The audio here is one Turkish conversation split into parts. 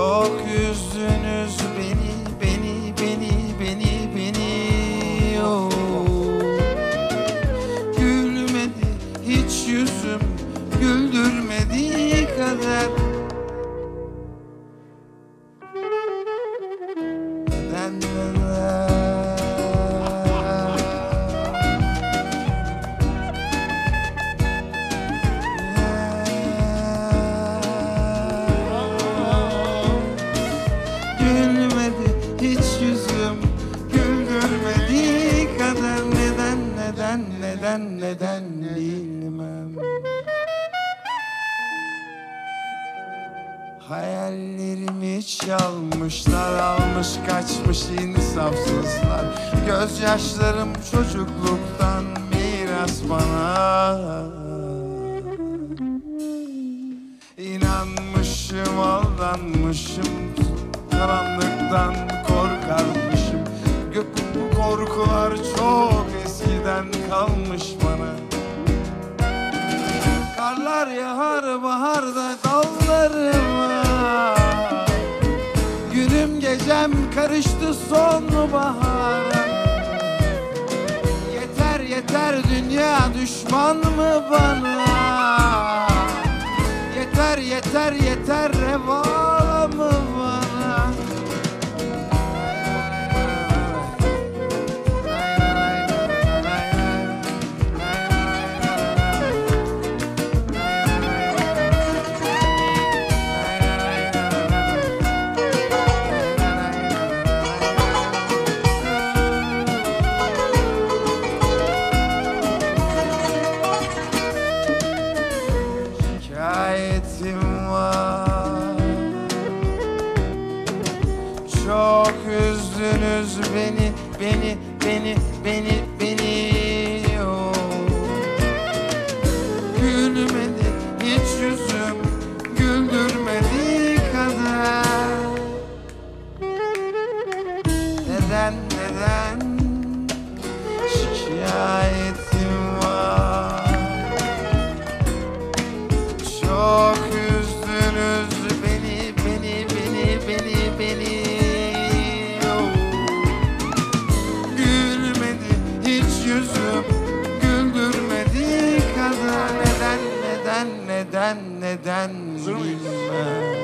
Çok üzdünüz beni, oh. Gülmedi hiç yüzüm, güldürmediği kadar. Neden neden bilmem. Hayallerimi çalmışlar, almış kaçmış insafsızlar. Gözyaşlarım çocukluktan miras bana. İnanmışım, aldanmışım, karanlıktan korkarmışım. Bu korkular çok eskiden kalmış bana. Karlar yağar baharda dallarıma. Günüm gecem karıştı sonbahara. Yeter yeter dünya düşman mı bana? Yeter yeter yeter reva mı bana? Şikayetim var. Çok üzdünüz beni, oh. Gülmedi hiç yüzüm, güldürmediği kadar. Neden şikayetim var. Çok üzdünüz beni, oh. Gülmedi hiç yüzüm, güldürmediği kadar. Neden bilmem.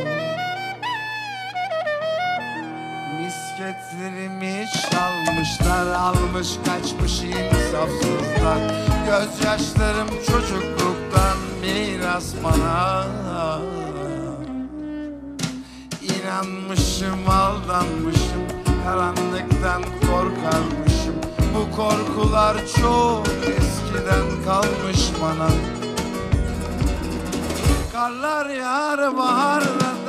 Misketlerimi çalmışlar, almış kaçmış insafsızlar. Gözyaşlarım çocukluktan miras bana. İnanmışım, aldanmışım, karanlıktan korkarmışım. Bu korkular çok eskiden kalmış bana. Karlar yağar baharda